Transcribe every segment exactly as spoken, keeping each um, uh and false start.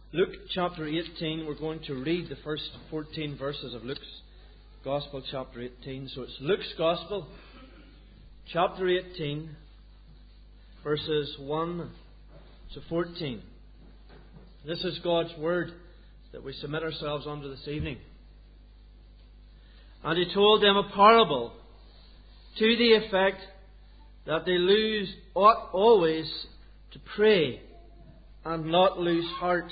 Luke chapter eighteen, we're going to read the first fourteen verses of Luke's Gospel, chapter eighteen. So it's Luke's Gospel, chapter eighteen, verses one to fourteen. This is God's Word that we submit ourselves unto this evening. And He told them a parable to the effect that they lose ought always to pray and not lose heart.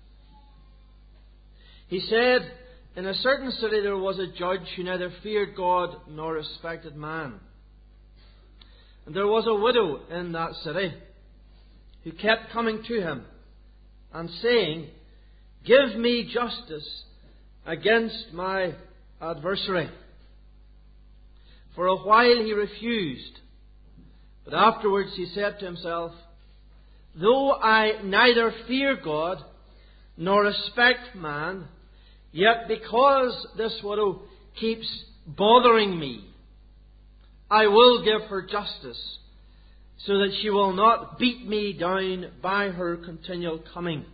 He said, in a certain city there was a judge who neither feared God nor respected man. And there was a widow in that city who kept coming to him and saying, "Give me justice against my adversary." For a while he refused, but afterwards he said to himself, "Though I neither fear God nor respect man, yet because this widow keeps bothering me, I will give her justice, so that she will not beat me down by her continual coming."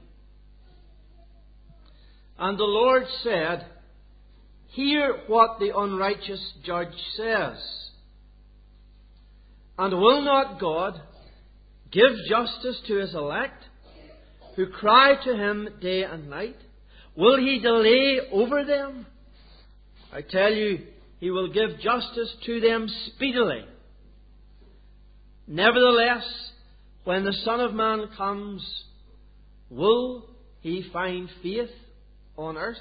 And the Lord said, "Hear what the unrighteous judge says. And will not God give justice to His elect, who cry to Him day and night? Will He delay over them? I tell you, He will give justice to them speedily. Nevertheless, when the Son of Man comes, will He find faith on earth?"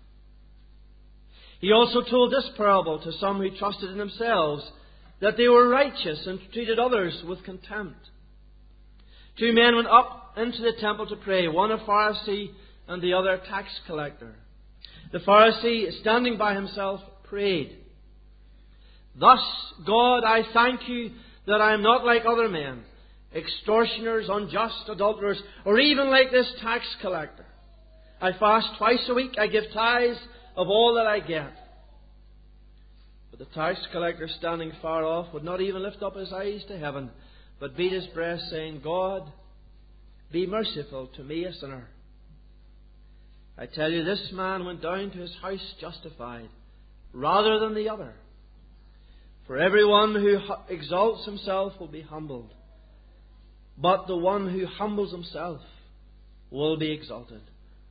He also told this parable to some who trusted in themselves that they were righteous and treated others with contempt. Two men went up into the temple to pray, one a Pharisee and the other a tax collector. The Pharisee, standing by himself, prayed, "Thus, God, I thank you that I am not like other men, extortioners, unjust, adulterers, or even like this tax collector. I fast twice a week, I give tithes of all that I get." But the tax collector, standing far off, would not even lift up his eyes to heaven, but beat his breast, saying, "God, be merciful to me, a sinner." I tell you, this man went down to his house justified, rather than the other. For everyone who exalts himself will be humbled, but the one who humbles himself will be exalted.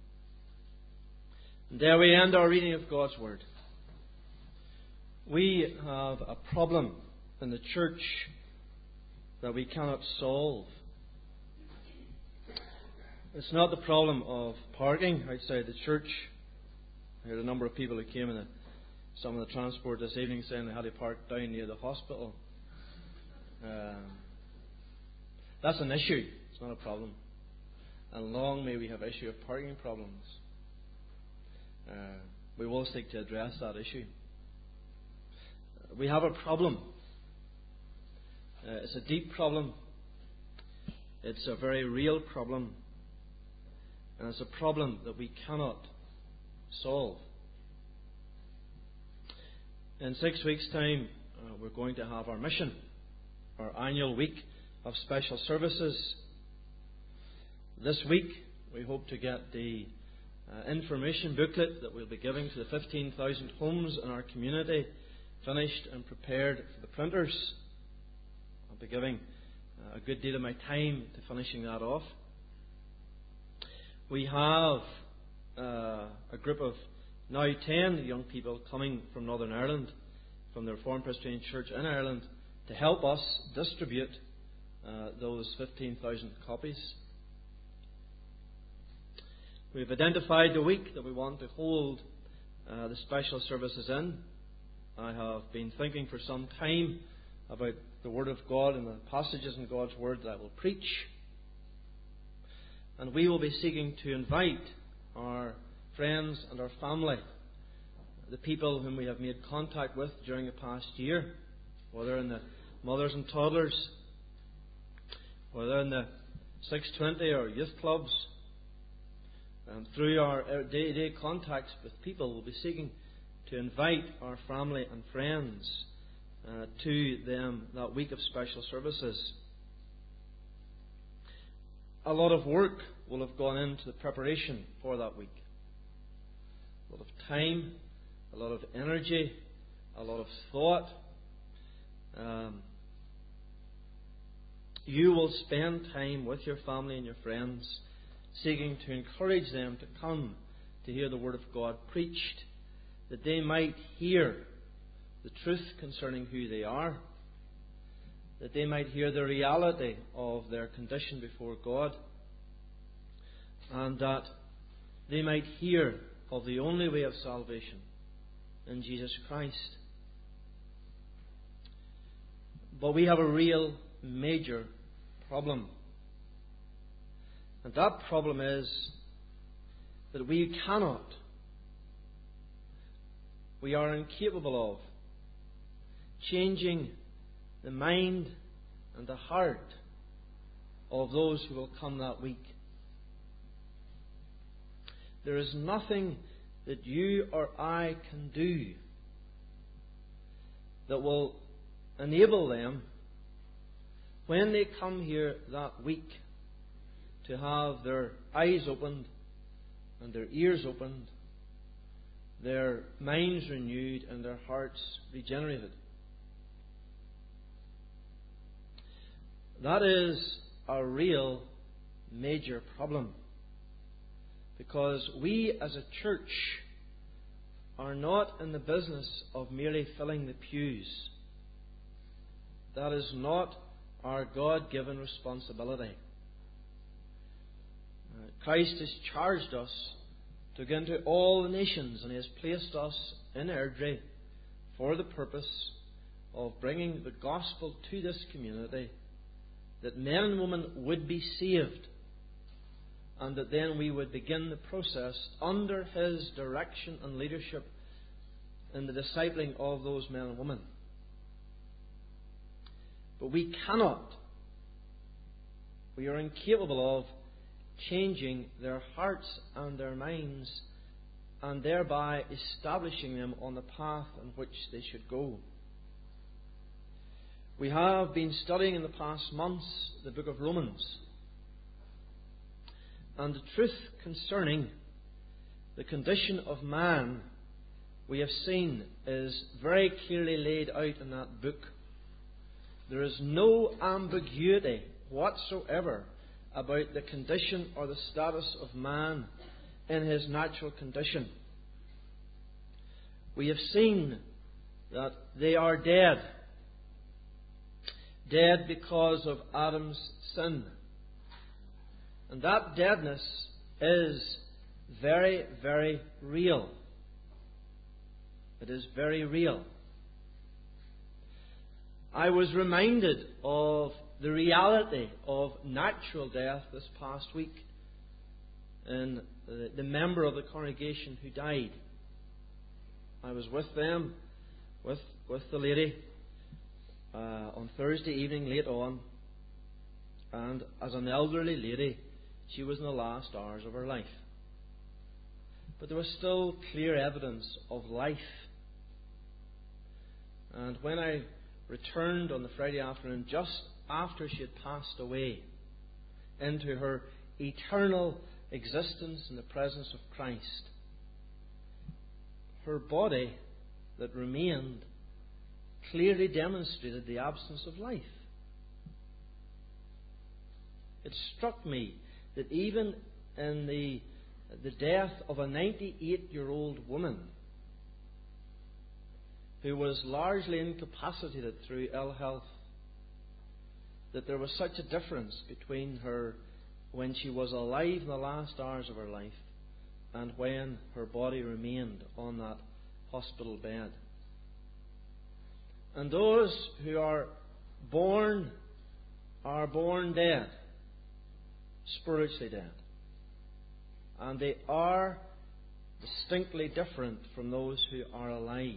And there we end our reading of God's Word. We have a problem in the church that we cannot solve. It's not the problem of parking outside the church. I heard a number of people who came in the, some of the transport this evening saying they had to park down near the hospital. Um, that's an issue. It's not a problem. And long may we have issue of parking problems. Uh, we will seek to address that issue. We have a problem. Uh, it's a deep problem. It's a very real problem. And it's a problem that we cannot solve. In six weeks' time, uh, we're going to have our mission, our annual week of special services. This week, we hope to get the uh, information booklet that we'll be giving to the fifteen thousand homes in our community finished and prepared for the printers. I'll be giving uh, a good deal of my time to finishing that off. We have uh, a group of now ten young people coming from Northern Ireland, from the Reformed Presbyterian Church in Ireland, to help us distribute uh, those fifteen thousand copies. We've identified the week that we want to hold uh, the special services in. I have been thinking for some time about the Word of God and the passages in God's Word that I will preach. And we will be seeking to invite our friends and our family, the people whom we have made contact with during the past year, whether in the mothers and toddlers, whether in the six twenty or youth clubs, and through our day-to-day contacts with people, we'll be seeking to invite our family and friends uh, to them that week of special services. A lot of work will have gone into the preparation for that week. A lot of time, a lot of energy, a lot of thought. Um, you will spend time with your family and your friends, seeking to encourage them to come to hear the Word of God preached, that they might hear the truth concerning who they are, that they might hear the reality of their condition before God, and that they might hear of the only way of salvation in Jesus Christ. But we have a real major problem. And that problem is that we cannot, we are incapable of changing the mind and the heart of those who will come that week. There is nothing that you or I can do that will enable them, when they come here that week, to have their eyes opened and their ears opened, their minds renewed and their hearts regenerated. That is a real major problem, because we as a church are not in the business of merely filling the pews. That is not our God-given responsibility. Uh, Christ has charged us to go into all the nations, and He has placed us in Airdrie for the purpose of bringing the gospel to this community, that men and women would be saved, and that then we would begin the process under His direction and leadership in the discipling of those men and women. But we cannot, we are incapable of changing their hearts and their minds, and thereby establishing them on the path on which they should go. We have been studying in the past months the book of Romans, and the truth concerning the condition of man, we have seen, is very clearly laid out in that book. There is no ambiguity whatsoever about the condition or the status of man in his natural condition. We have seen that they are dead. Dead because of Adam's sin. And that deadness is very, very real. It is very real. I was reminded of the reality of natural death this past week in the, the member of the congregation who died. I was with them, with, with the lady, uh, on Thursday evening late on, and as an elderly lady, she was in the last hours of her life. But there was still clear evidence of life. And when I returned on the Friday afternoon, just after she had passed away into her eternal existence in the presence of Christ, her body that remained clearly demonstrated the absence of life. It struck me that even in the, the death of a ninety-eight-year-old woman who was largely incapacitated through ill health, that there was such a difference between her when she was alive in the last hours of her life and when her body remained on that hospital bed. And those who are born are born dead, spiritually dead. And they are distinctly different from those who are alive.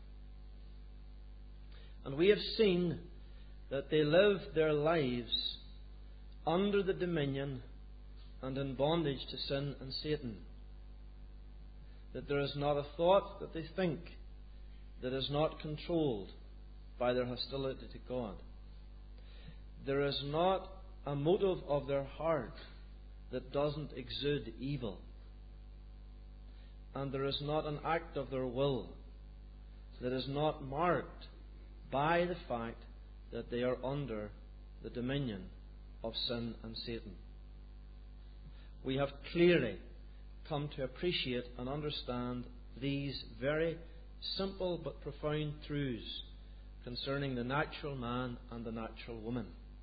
And we have seen that they live their lives under the dominion and in bondage to sin and Satan. That there is not a thought that they think that is not controlled by their hostility to God. There is not a motive of their heart that doesn't exude evil. And there is not an act of their will that is not marked by the fact that they are under the dominion of sin and Satan. We have clearly come to appreciate and understand these very simple but profound truths concerning the natural man and the natural woman.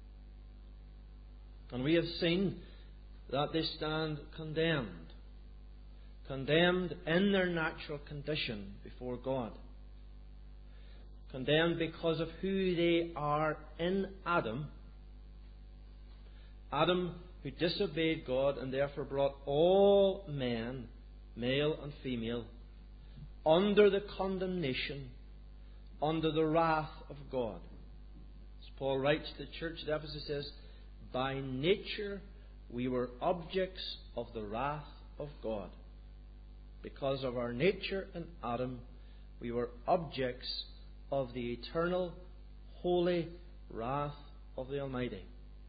And we have seen that they stand condemned. Condemned in their natural condition before God. Condemned because of who they are in Adam. Adam, who disobeyed God and therefore brought all men, male and female, under the condemnation, under the wrath of God. As Paul writes to the church at Ephesus, he says, by nature we were objects of the wrath of God. Because of our nature in Adam, we were objects of the eternal, holy wrath of the Almighty.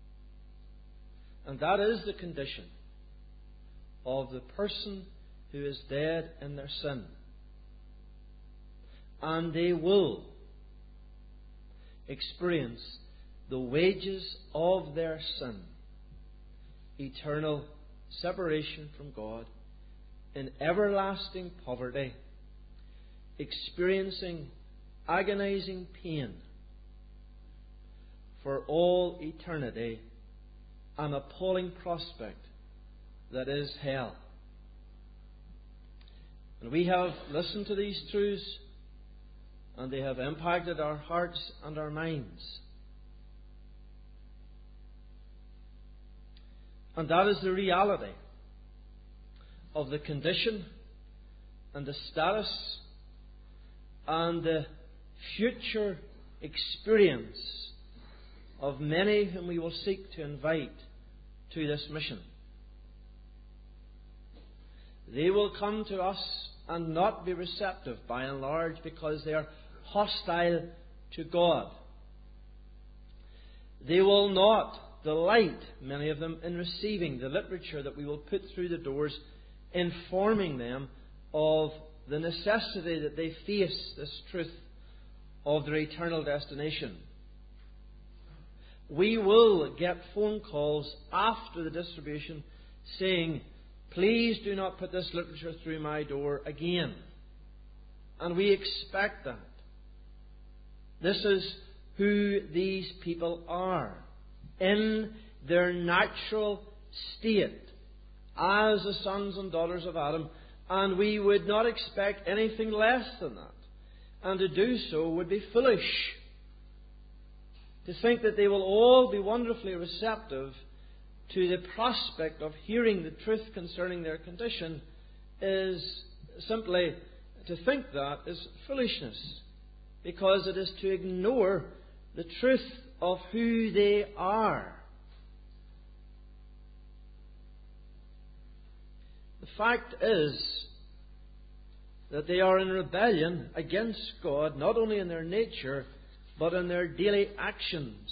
And that is the condition of the person who is dead in their sin. And they will experience the wages of their sin, eternal separation from God, in everlasting poverty, experiencing agonizing pain for all eternity, an appalling prospect that is hell. And we have listened to these truths, and they have impacted our hearts and our minds. And that is the reality of the condition and the status and the future experience of many whom we will seek to invite to this mission. They will come to us and not be receptive by and large because they are hostile to God. They will not delight, many of them, in receiving the literature that we will put through the doors, informing them of the necessity that they face this truth of their eternal destination. We will get phone calls after the distribution saying, please do not put this literature through my door again. And we expect that. This is who these people are in their natural state as the sons and daughters of Adam, and we would not expect anything less than that. And to do so would be foolish. To think that they will all be wonderfully receptive to the prospect of hearing the truth concerning their condition is simply, to think that is foolishness, because it is to ignore the truth of who they are. The fact is that they are in rebellion against God, not only in their nature, but in their daily actions.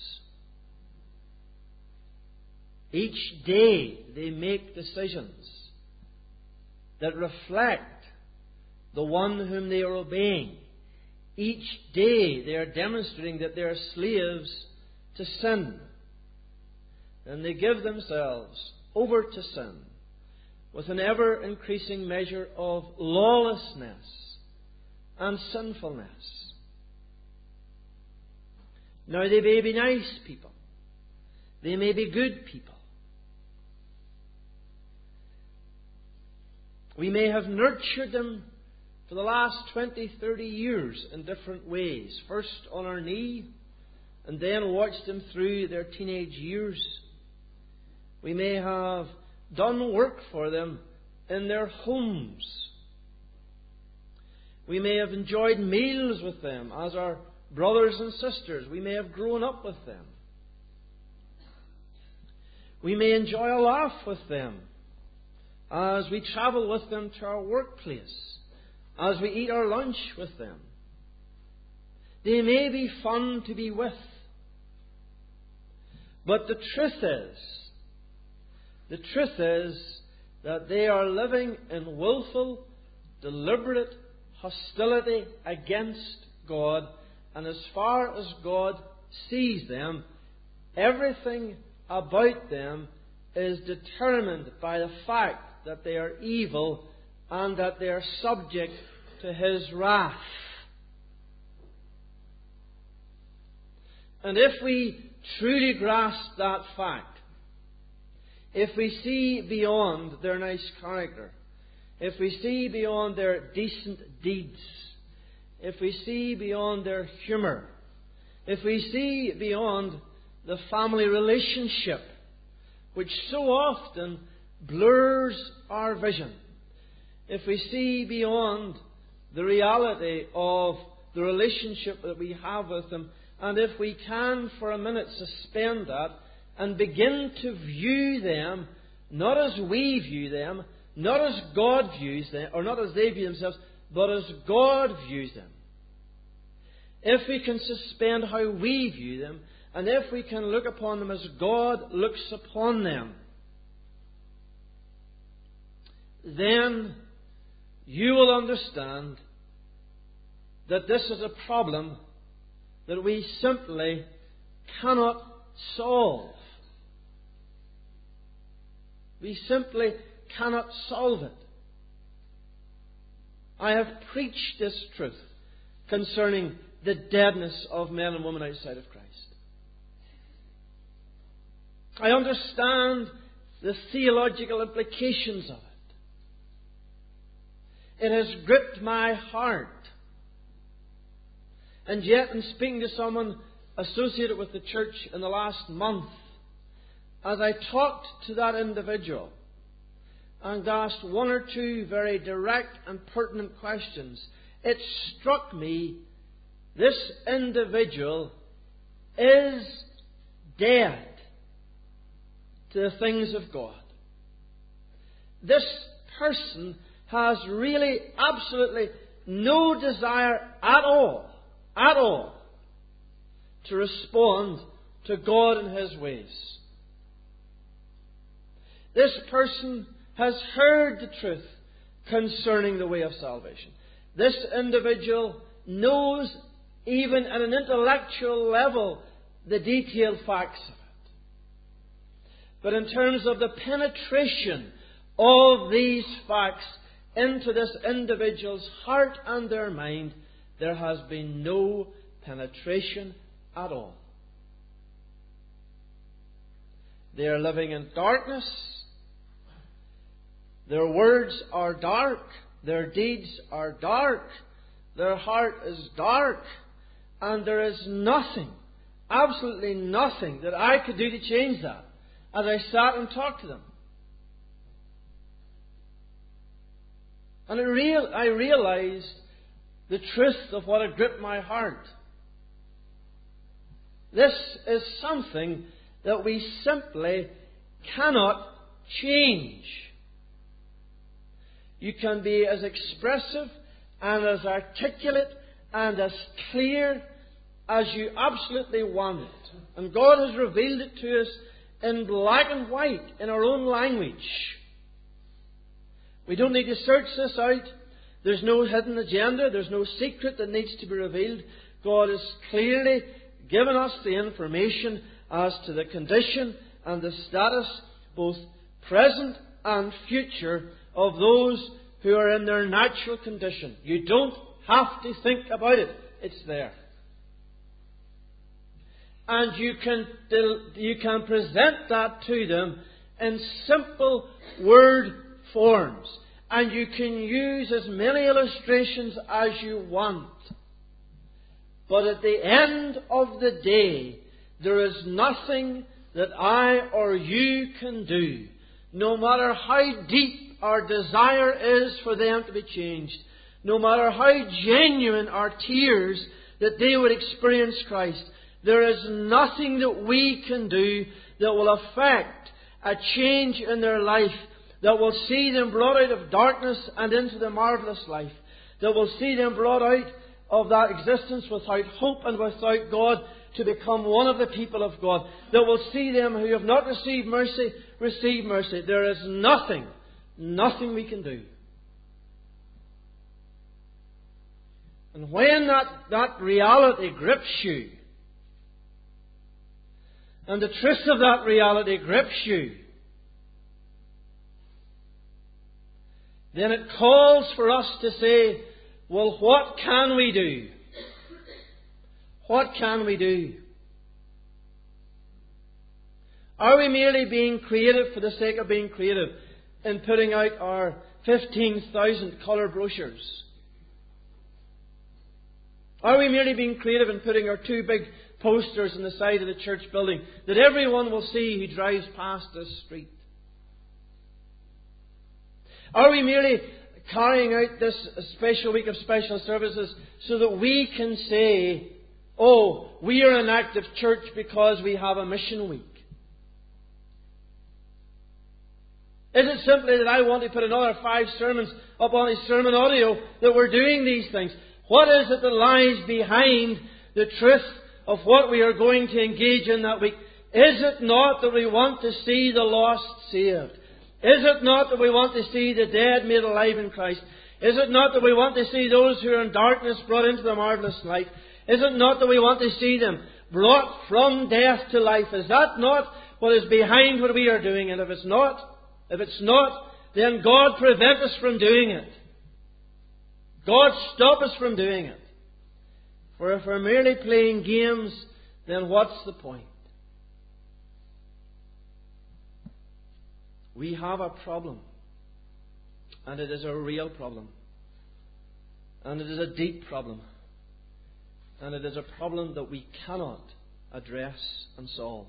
Each day they make decisions that reflect the one whom they are obeying. Each day they are demonstrating that they are slaves to sin. And they give themselves over to sin with an ever-increasing measure of lawlessness and sinfulness. Now, they may be nice people. They may be good people. We may have nurtured them for the last twenty, thirty years in different ways. First on our knee, and then watched them through their teenage years. We may have done work for them in their homes. We may have enjoyed meals with them as our brothers and sisters. We may have grown up with them. We may enjoy a laugh with them as we travel with them to our workplace, as we eat our lunch with them. They may be fun to be with. But the truth is The truth is that they are living in willful, deliberate hostility against God, and as far as God sees them, everything about them is determined by the fact that they are evil and that they are subject to His wrath. And if we truly grasp that fact, if we see beyond their nice character, if we see beyond their decent deeds, if we see beyond their humour, if we see beyond the family relationship, which so often blurs our vision, if we see beyond the reality of the relationship that we have with them, and if we can for a minute suspend that and begin to view them not as we view them, not as God views them, or not as they view themselves, but as God views them. If we can suspend how we view them, and if we can look upon them as God looks upon them, then you will understand that this is a problem that we simply cannot solve. We simply cannot solve it. I have preached this truth concerning the deadness of men and women outside of Christ. I understand the theological implications of it. It has gripped my heart. And yet, in speaking to someone associated with the church in the last month, as I talked to that individual and asked one or two very direct and pertinent questions, it struck me this individual is dead to the things of God. This person has really absolutely no desire at all, at all, to respond to God and His ways. This person has heard the truth concerning the way of salvation. This individual knows, even at an intellectual level, the detailed facts of it. But in terms of the penetration of these facts into this individual's heart and their mind, there has been no penetration at all. They are living in darkness. Their words are dark. Their deeds are dark. Their heart is dark. And there is nothing, absolutely nothing, that I could do to change that as I sat and talked to them. And I, real, I realized the truth of what had gripped my heart. This is something that we simply cannot change. You can be as expressive and as articulate and as clear as you absolutely want it. And God has revealed it to us in black and white, in our own language. We don't need to search this out. There's no hidden agenda. There's no secret that needs to be revealed. God has clearly given us the information as to the condition and the status, both present and future, of those who are in their natural condition. You don't have to think about it. It's there. And you can, you can present that to them in simple word forms. And you can use as many illustrations as you want. But at the end of the day, there is nothing that I or you can do, no matter how deep our desire is for them to be changed, no matter how genuine our tears that they would experience Christ. There is nothing that we can do that will affect a change in their life, that will see them brought out of darkness and into the marvellous life, that will see them brought out of that existence without hope and without God to become one of the people of God, that will see them who have not received mercy, receive mercy. There is nothing, nothing we can do. And when that, that reality grips you, and the truth of that reality grips you, then it calls for us to say, well, what can we do? What can we do? Are we merely being creative for the sake of being creative in putting out our fifteen thousand colour brochures? Are we merely being creative in putting our two big posters on the side of the church building that everyone will see who drives past this street? Are we merely carrying out this special week of special services so that we can say, oh, we are an active church because we have a mission week? Is it simply that I want to put another five sermons up on a sermon audio that we're doing these things? What is it that lies behind the truth of what we are going to engage in that week? Is it not that we want to see the lost saved? Is it not that we want to see the dead made alive in Christ? Is it not that we want to see those who are in darkness brought into the marvellous light? Is it not that we want to see them brought from death to life? Is that not what is behind what we are doing? And if it's not, if it's not, then God prevent us from doing it. God stop us from doing it. For if we're merely playing games, then what's the point? We have a problem. And it is a real problem. And it is a deep problem. And it is a problem that we cannot address and solve.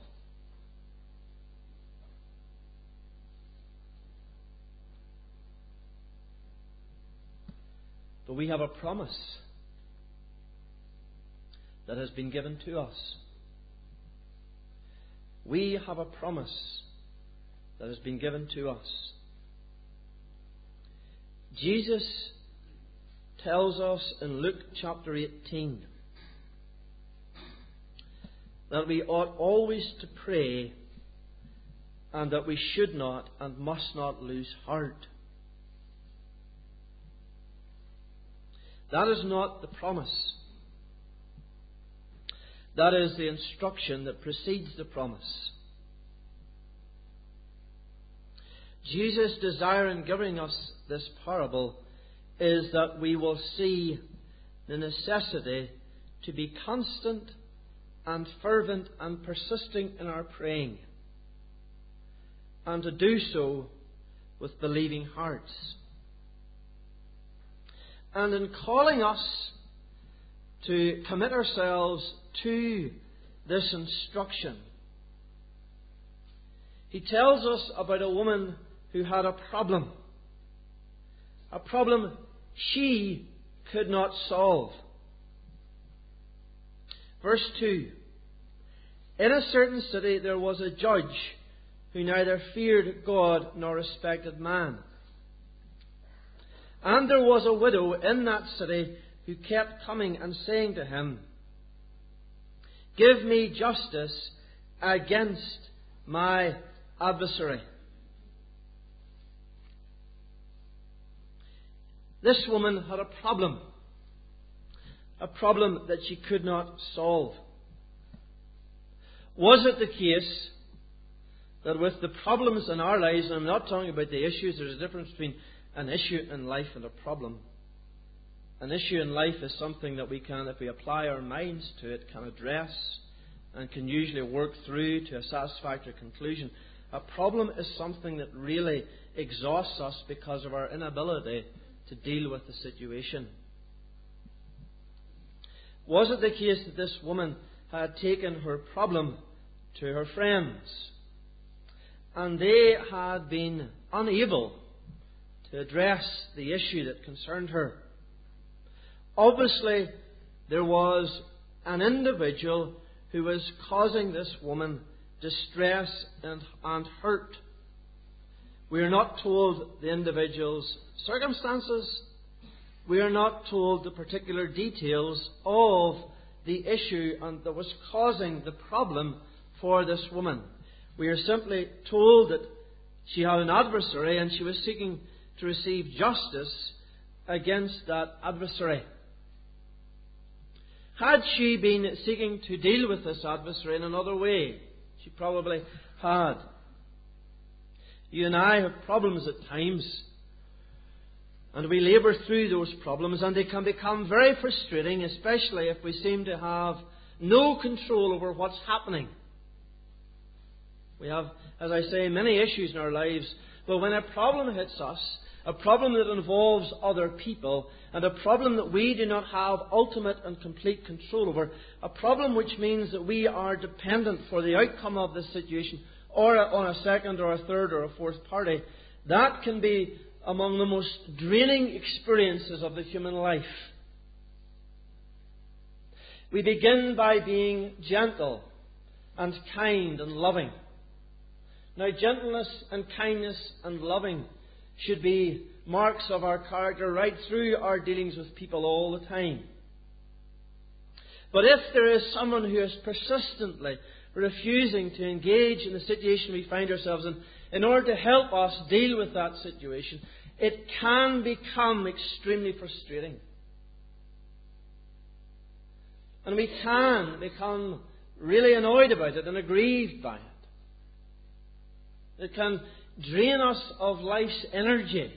But we have a promise that has been given to us. We have a promise that has been given to us. Jesus tells us in Luke chapter eighteen that we ought always to pray and that we should not and must not lose heart. That is not the promise. That is the instruction that precedes the promise. Jesus' desire in giving us this parable is that we will see the necessity to be constant and fervent and persisting in our praying, and to do so with believing hearts. And in calling us to commit ourselves to this instruction, He tells us about a woman who had a problem. A problem she could not solve. Verse two. In a certain city there was a judge who neither feared God nor respected man. And there was a widow in that city who kept coming and saying to him, "Give me justice against my adversary." This woman had a problem. A problem that she could not solve. Was it the case that with the problems in our lives, and I'm not talking about the issues, there's a difference between an issue in life and a problem. An issue in life is something that we can, if we apply our minds to it, can address and can usually work through to a satisfactory conclusion. A problem is something that really exhausts us because of our inability to deal with the situation. Was it the case that this woman had taken her problem to her friends, and they had been unable to address the issue that concerned her? Obviously, there was an individual who was causing this woman distress and, and hurt. We are not told the individual's circumstances. We are not told the particular details of the issue and that was causing the problem for this woman. We are simply told that she had an adversary and she was seeking to receive justice against that adversary. Had she been seeking to deal with this adversary in another way, she probably had. You and I have problems at times, and we labour through those problems, and they can become very frustrating, especially if we seem to have no control over what's happening. We have, as I say, many issues in our lives, but when a problem hits us, a problem that involves other people, and a problem that we do not have ultimate and complete control over, a problem which means that we are dependent for the outcome of this situation, or on a second or a third or a fourth party, that can be among the most draining experiences of the human life. We begin by being gentle and kind and loving. Now, gentleness and kindness and loving should be marks of our character right through our dealings with people all the time. But if there is someone who is persistently refusing to engage in the situation we find ourselves in, in order to help us deal with that situation, it can become extremely frustrating. And we can become really annoyed about it and aggrieved by it. It can drain us of life's energy.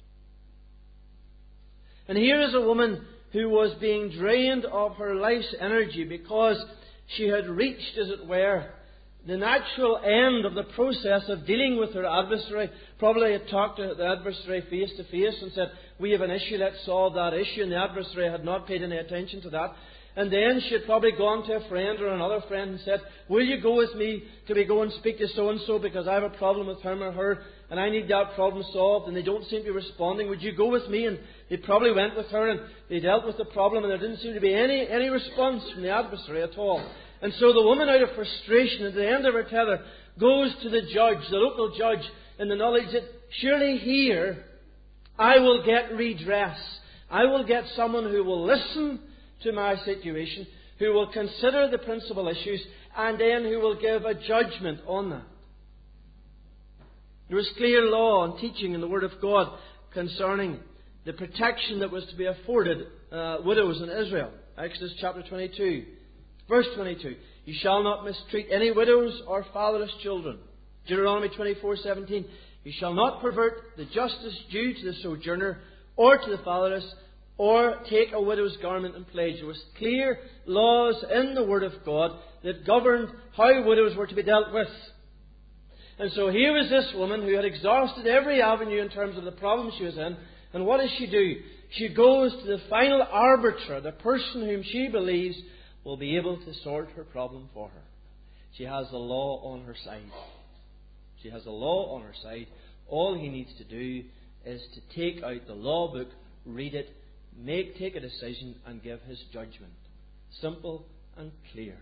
And here is a woman who was being drained of her life's energy because she had reached, as it were, the natural end of the process of dealing with her adversary. Probably had talked to the adversary face to face and said, "We have an issue, let's solve that issue." And the adversary had not paid any attention to that. And then she had probably gone to a friend or another friend and said, "Will you go with me to be go and speak to so-and-so because I have a problem with him or her and I need that problem solved and they don't seem to be responding. Would you go with me?" And they probably went with her and they dealt with the problem and there didn't seem to be any, any response from the adversary at all. And so the woman, out of frustration, at the end of her tether, goes to the judge, the local judge, in the knowledge that surely here I will get redress. I will get someone who will listen to my situation, who will consider the principal issues, and then who will give a judgment on that. There was clear law and teaching in the Word of God concerning the protection that was to be afforded uh, widows in Israel. Exodus chapter twenty-two, verse twenty-two. "You shall not mistreat any widows or fatherless children." Deuteronomy twenty-four seventeen. "You shall not pervert the justice due to the sojourner or to the fatherless, or take a widow's garment in pledge." There was clear laws in the Word of God that governed how widows were to be dealt with. And so here was this woman who had exhausted every avenue in terms of the problem she was in. And what does she do? She goes to the final arbiter, the person whom she believes will be able to sort her problem for her. She has the law on her side. She has the law on her side. All he needs to do is to take out the law book, read it, make take a decision and give his judgment. Simple and clear.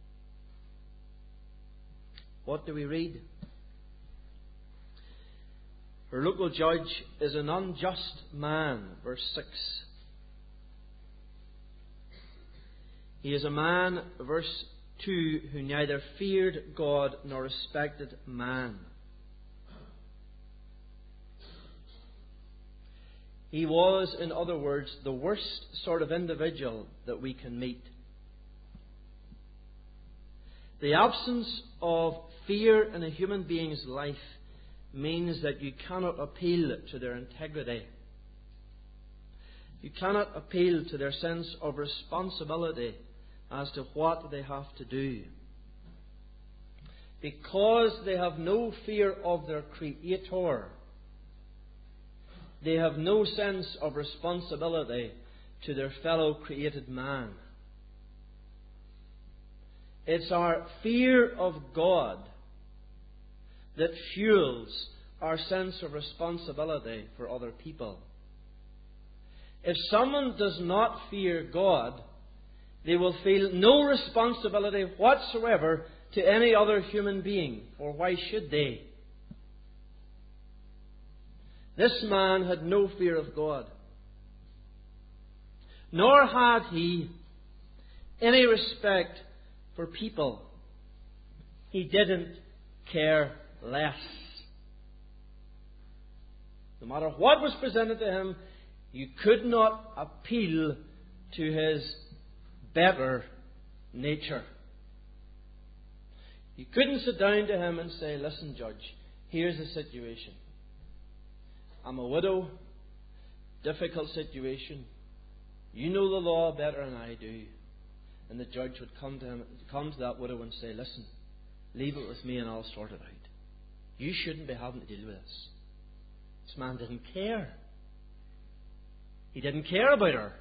What do we read? Her local judge is an unjust man, verse six. He is a man, verse two, who neither feared God nor respected man. He was, in other words, the worst sort of individual that we can meet. The absence of fear in a human being's life means that you cannot appeal to their integrity. You cannot appeal to their sense of responsibility as to what they have to do. Because they have no fear of their Creator, they have no sense of responsibility to their fellow created man. It's our fear of God that fuels our sense of responsibility for other people. If someone does not fear God, they will feel no responsibility whatsoever to any other human being. For why should they? This man had no fear of God. Nor had he any respect for people. He didn't care less. No matter what was presented to him, you could not appeal to his better nature. You couldn't sit down to him and say, listen, Judge, here's the situation. I'm a widow, difficult situation. You know the law better than I do. And the judge would come to him, come to that widow and say, listen, leave it with me and I'll sort it out. You shouldn't be having to deal with this. This man didn't care. He didn't care about her.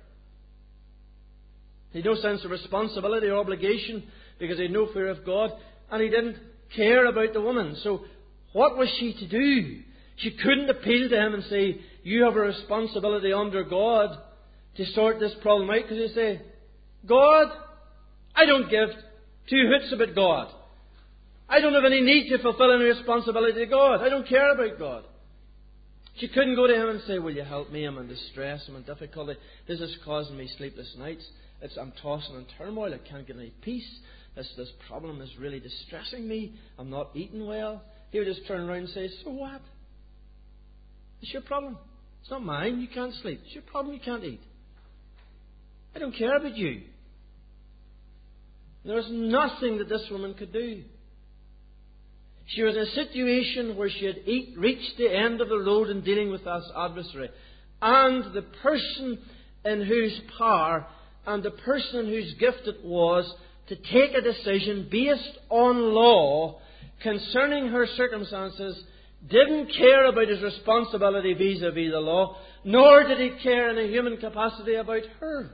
He had no sense of responsibility or obligation because he had no fear of God, and he didn't care about the woman. So what was she to do? She couldn't appeal to him and say, you have a responsibility under God to sort this problem out, because he'd say, God, I don't give two hoots about God. I don't have any need to fulfill any responsibility to God. I don't care about God. She couldn't go to him and say, will you help me? I'm in distress. I'm in difficulty. This is causing me sleepless nights. It's, I'm tossing in turmoil. I can't get any peace. This, this problem is really distressing me. I'm not eating well. He would just turn around and say, so what? It's your problem. It's not mine. You can't sleep. It's your problem. You can't eat. I don't care about you. There was nothing that this woman could do. She was in a situation where she had eat, reached the end of the road in dealing with this adversary. And the person in whose power and the person in whose gift it was to take a decision based on law concerning her circumstances didn't care about his responsibility vis-a-vis the law, nor did he care in a human capacity about her.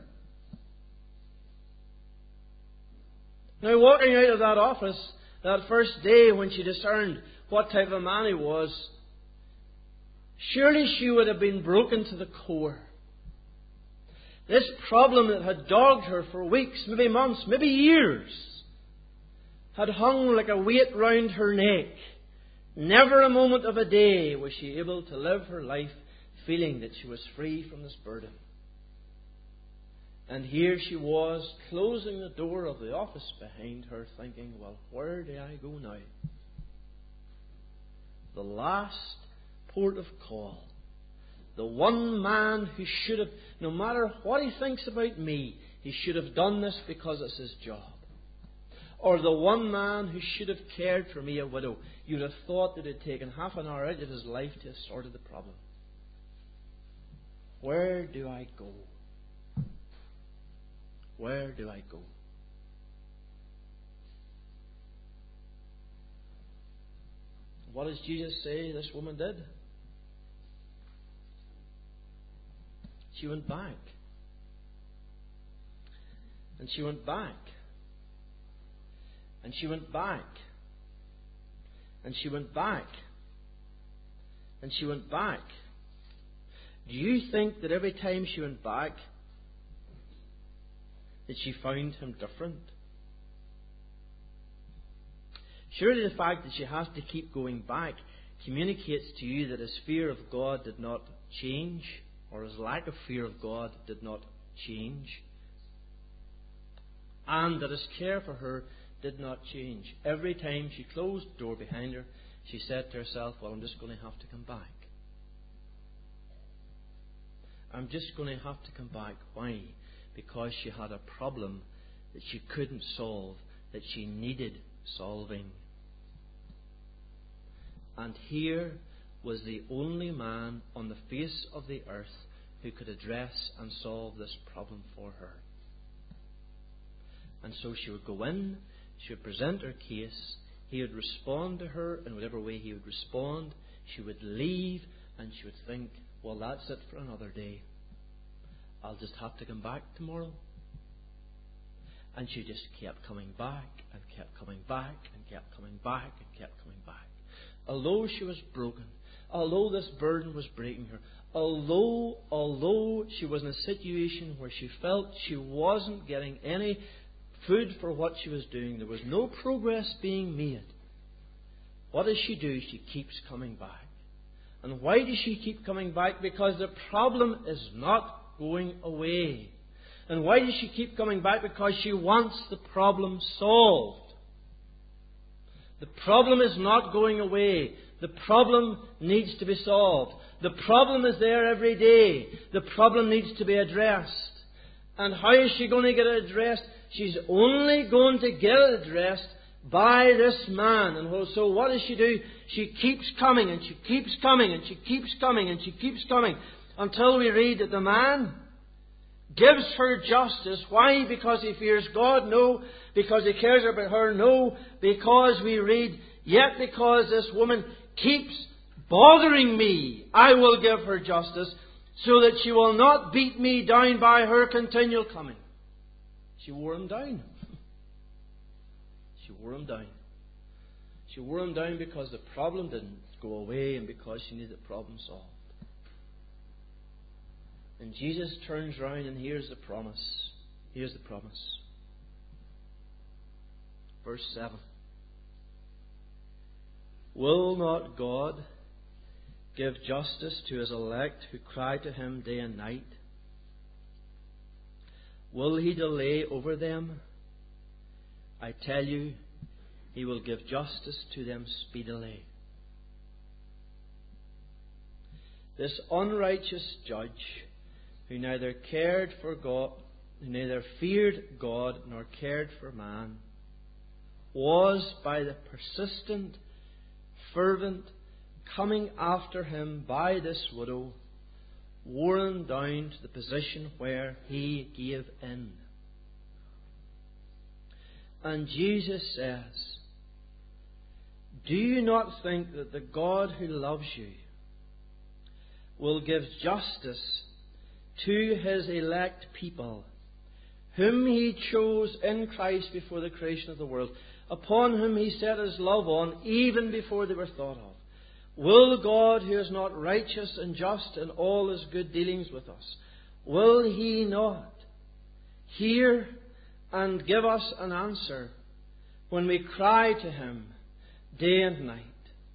Now, walking out of that office that first day when she discerned what type of man he was, surely she would have been broken to the core. This problem that had dogged her for weeks, maybe months, maybe years, had hung like a weight round her neck. Never a moment of a day was she able to live her life feeling that she was free from this burden. And here she was, closing the door of the office behind her, thinking, well, where do I go now? The last port of call. The one man who should have, no matter what he thinks about me, he should have done this because it's his job. Or the one man who should have cared for me, a widow. You'd have thought that it had taken half an hour out of his life to have sorted the problem. Where do I go? Where do I go? What does Jesus say this woman did? She went back. And she went back. And she went back. And she went back. And she went back. Do you think that every time she went back, that she found him different? Surely the fact that she has to keep going back communicates to you that his fear of God did not change, or his lack of fear of God did not change, and that his care for her did not change. Every time she closed the door behind her, she said to herself, well, I'm just going to have to come back. I'm just going to have to come back. Why? Because she had a problem that she couldn't solve, that she needed solving. And here was the only man on the face of the earth who could address and solve this problem for her. And so she would go in, she would present her case, he would respond to her in whatever way he would respond, she would leave, and she would think, well, that's it for another day. I'll just have to come back tomorrow. And she just kept coming back and kept coming back and kept coming back and kept coming back. Although she was broken, although this burden was breaking her, although, although she was in a situation where she felt she wasn't getting any food for what she was doing, there was no progress being made, what does she do? She keeps coming back. And why does she keep coming back? Because the problem is not going away. And why does she keep coming back? Because she wants the problem solved. The problem is not going away. The problem needs to be solved. The problem is there every day. The problem needs to be addressed. And how is she going to get it addressed? She's only going to get it addressed by this man. And so what does she do? She keeps coming and she keeps coming and she keeps coming and she keeps coming until we read that the man gives her justice. Why? Because he fears God? No. Because he cares about her? No. Because we read, yet because this woman keeps bothering me, I will give her justice, so that she will not beat me down by her continual coming. She wore him down. She wore him down. She wore him down because the problem didn't go away and because she needed the problem solved. And Jesus turns round and here's the promise. Here's the promise. Verse seven. Will not God give justice to His elect who cry to Him day and night? Will He delay over them? I tell you, He will give justice to them speedily. This unrighteous judge, who neither cared for God, who neither feared God nor cared for man, was by the persistent, fervent coming after him by this widow, worn down to the position where he gave in. And Jesus says, do you not think that the God who loves you will give justice to His elect people, whom He chose in Christ before the creation of the world, upon whom He set His love on even before they were thought of? Will God, who is not righteous and just in all His good dealings with us, will He not hear and give us an answer when we cry to Him day and night?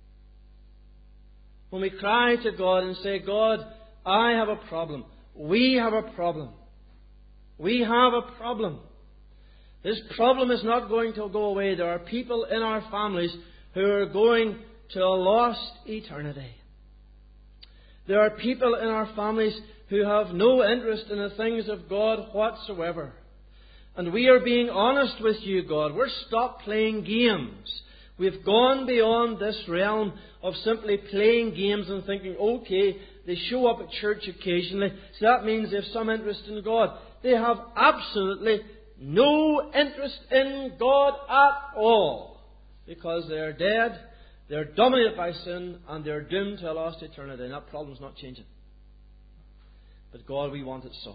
When we cry to God and say, God, I have a problem. We have a problem. We have a problem. This problem is not going to go away. There are people in our families who are going to a lost eternity. There are people in our families who have no interest in the things of God whatsoever. And we are being honest with you, God. We're stopped playing games. We've gone beyond this realm of simply playing games and thinking, okay, they show up at church occasionally, so that means they have some interest in God. They have absolutely no interest in God at all, because they are dead, they're dominated by sin, and they're doomed to a lost eternity. And that problem's not changing. But God, we want it solved.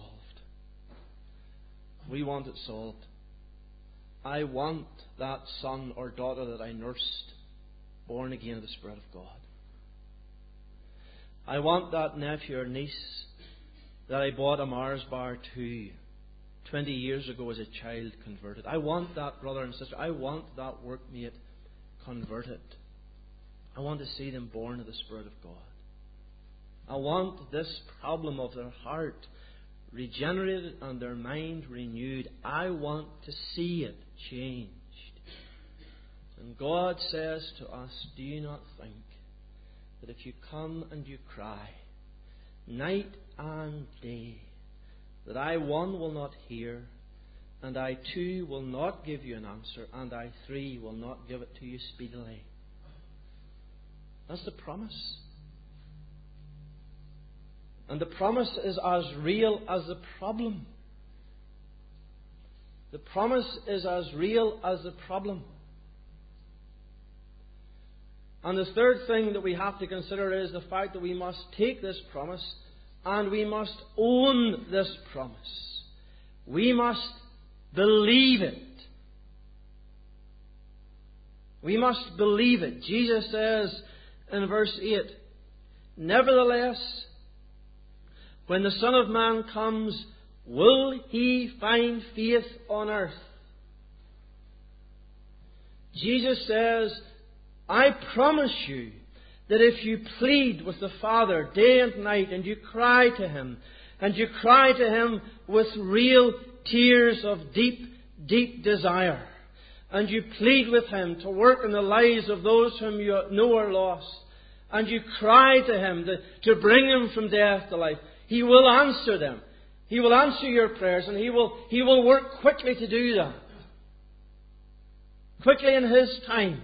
We want it solved. I want that son or daughter that I nursed born again of the Spirit of God. I want that nephew or niece that I bought a Mars bar to twenty years ago as a child converted. I want that brother and sister. I want that workmate converted. I want to see them born of the Spirit of God. I want this problem of their heart regenerated and their mind renewed. I want to see it changed. And God says to us, do you not think that if you come and you cry night and day, that I, one, will not hear, and I, two, will not give you an answer, and I, three, will not give it to you speedily? That's the promise. And the promise is as real as the problem. The promise is as real as the problem. And the third thing that we have to consider is the fact that we must take this promise and we must own this promise. We must believe it. We must believe it. Jesus says in verse eight, nevertheless, when the Son of Man comes, will He find faith on earth? Jesus says, I promise you that if you plead with the Father day and night and you cry to Him and you cry to Him with real tears of deep, deep desire. And you plead with Him to work in the lives of those whom you know are lost. And you cry to Him to, to bring them from death to life. He will answer them. He will answer your prayers, and He will, He will work quickly to do that. Quickly in His time.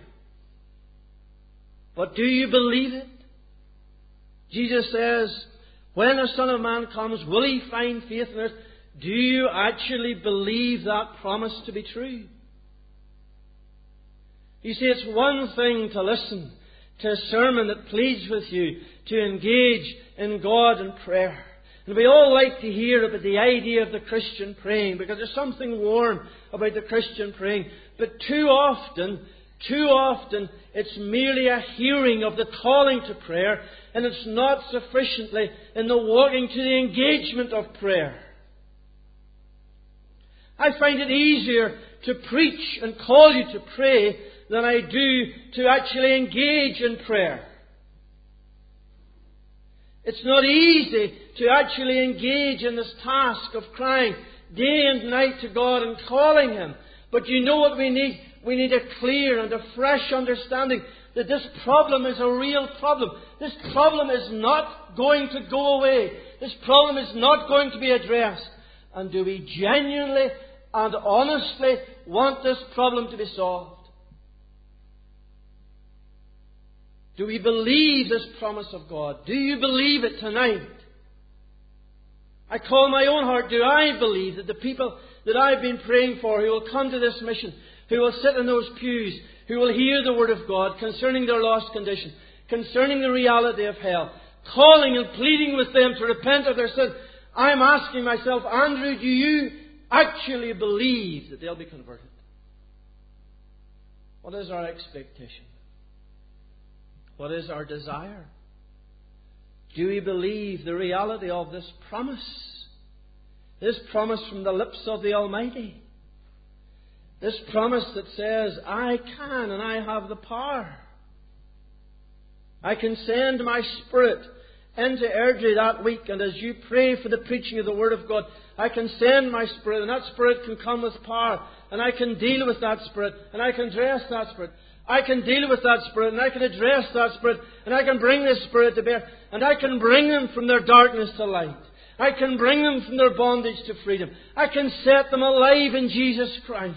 But do you believe it? Jesus says, when the Son of Man comes, will He find faith on earth? Do you actually believe that promise to be true? You see, it's one thing to listen to a sermon that pleads with you to engage in God in prayer. And we all like to hear about the idea of the Christian praying, because there's something warm about the Christian praying. But too often, too often, it's merely a hearing of the calling to prayer, and it's not sufficiently in the walking to the engagement of prayer. I find it easier to preach and call you to pray than I do to actually engage in prayer. It's not easy to actually engage in this task of crying day and night to God and calling Him. But you know what we need? We need a clear and a fresh understanding that this problem is a real problem. This problem is not going to go away. This problem is not going to be addressed. And do we genuinely and honestly want this problem to be solved? Do we believe this promise of God? Do you believe it tonight? I call my own heart, do I believe that the people that I've been praying for who will come to this mission, who will sit in those pews, who will hear the Word of God concerning their lost condition, concerning the reality of hell, calling and pleading with them to repent of their sin, I'm asking myself, Andrew, do you actually believe that they'll be converted? What is our expectation? What is our desire? Do we believe the reality of this promise? This promise from the lips of the Almighty. This promise that says, I can and I have the power. I can send my Spirit into Airdrie that week, and as you pray for the preaching of the Word of God, I can send my Spirit, and that Spirit can come with power, and I can deal with that Spirit, and I can address that Spirit. I can deal with that Spirit, and I can address that Spirit, and I can bring this Spirit to bear, and I can bring them from their darkness to light. I can bring them from their bondage to freedom. I can set them alive in Jesus Christ.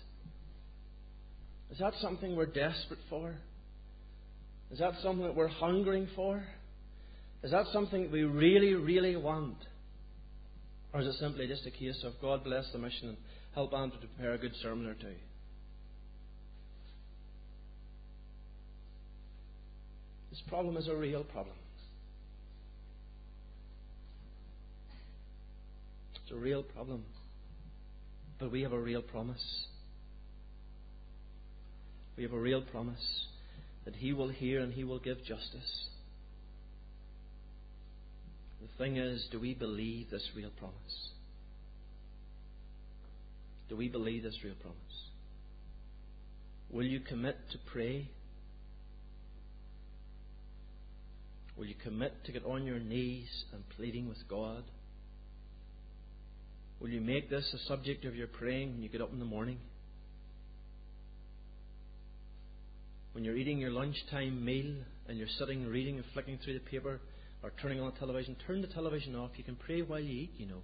Is that something we're desperate for? Is that something that we're hungering for? Is that something that we really, really want? Or is it simply just a case of God bless the mission and help Andrew to prepare a good sermon or two? This problem is a real problem. It's a real problem. But we have a real promise. We have a real promise that He will hear and He will give justice. The thing is, do we believe this real promise? Do we believe this real promise? Will you commit to pray? Will you commit to get on your knees and pleading with God? Will you make this a subject of your praying when you get up in the morning? When you're eating your lunchtime meal and you're sitting reading and flicking through the paper or turning on the television, turn the television off. You can pray while you eat, you know.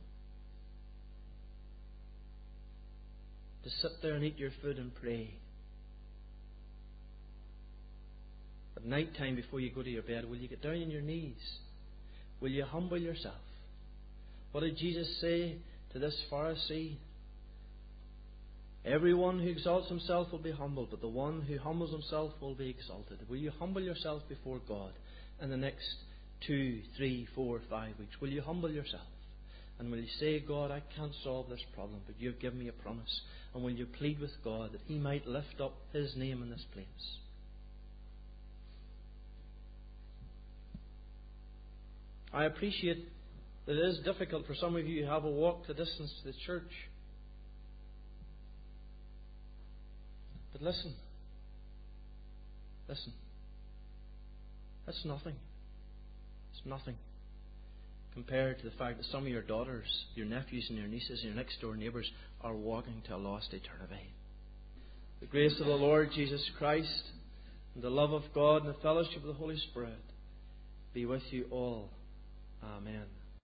To sit there and eat your food and pray. At night time before you go to your bed, will you get down on your knees? Will you humble yourself? What did Jesus say to this Pharisee? Everyone who exalts himself will be humbled, but the one who humbles himself will be exalted. Will you humble yourself before God in the next two, three, four, five weeks? Will you humble yourself? And will you say, God, I can't solve this problem, but you've given me a promise. And will you plead with God that He might lift up His name in this place? I appreciate that it is difficult for some of you who have a walk the distance to the church. But listen. Listen. That's nothing. It's nothing. compared to the fact that some of your daughters, your nephews and your nieces and your next door neighbours are walking to a lost eternity. The grace of the Lord Jesus Christ and the love of God and the fellowship of the Holy Spirit be with you all. Amen.